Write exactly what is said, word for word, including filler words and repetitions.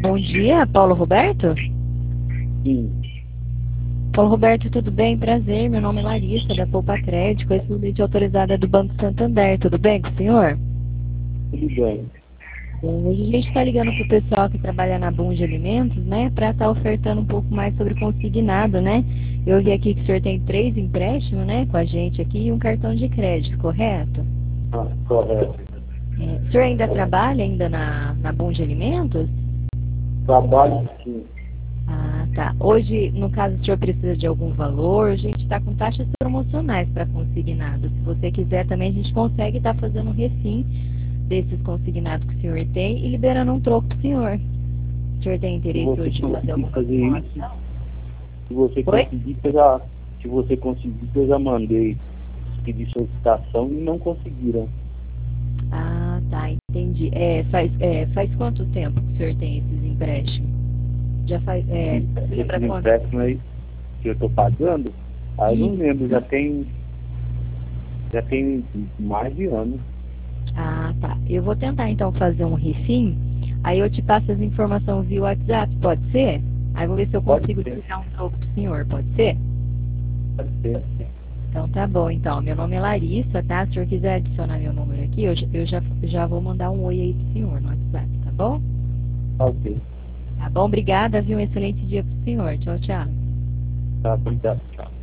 Bom dia, Paulo Roberto? Sim. Paulo Roberto, tudo bem? Prazer, meu nome é Larissa, da Poupa Crédito, exclusiva autorizada do Banco Santander. Tudo bem com o senhor? Tudo bem. Hoje a gente está ligando para o pessoal que trabalha na Boom de Alimentos, né, para estar ofertando um pouco mais sobre consignado, né? Eu vi aqui que o senhor tem três empréstimos, né, com a gente aqui e um cartão de crédito, correto? Ah, correto. É, o senhor ainda trabalha ainda na, na Boom de Alimentos? Trabalho sim. Ah, tá. Hoje, no caso, o senhor precisa de algum valor, a gente está com taxas promocionais para consignado. Se você quiser também, a gente consegue estar fazendo um refim desses consignados que o senhor tem e liberando um troco para o senhor. O senhor tem Se interesse você hoje de fazer conseguir alguma fazer isso, simulação? se você Oi? conseguir, eu já, se você conseguir, eu já mandei pedir solicitação e não conseguiram. Ah, tá, entendi. É, faz, é, faz quanto tempo que o senhor tem esses empréstimos? Já faz, é, lembra Esses quanto? empréstimos aí que eu estou pagando, aí eu não Isso. lembro, já tem, já tem mais de ano. Ah, tá. Eu vou tentar então fazer um refim, aí eu te passo as informações via WhatsApp, pode ser? Aí eu vou ver se eu Pode consigo ser, tirar um troco do senhor, pode ser? pode ser. Então tá bom, então. Meu nome é Larissa, tá? Se o senhor quiser adicionar meu número aqui, eu, já- eu já, já vou mandar um oi aí pro senhor no WhatsApp, tá bom? Ok. Tá bom, obrigada, viu? Um excelente dia pro senhor. Tchau, tchau. Tá, obrigado. Tchau.